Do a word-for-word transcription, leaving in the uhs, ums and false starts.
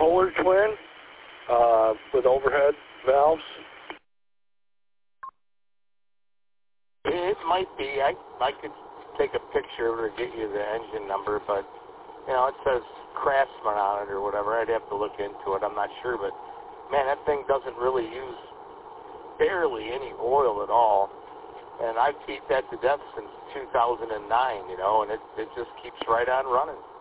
Solar Twin uh, with overhead valves? It might be. I I could take a picture of it or get you the engine number, but you know, it says Craftsman on it or whatever. I'd have to look into it. I'm not sure, but man, that thing doesn't really use barely any oil at all. And I've beat that to death since two thousand nine, you know, and it, it just keeps right on running.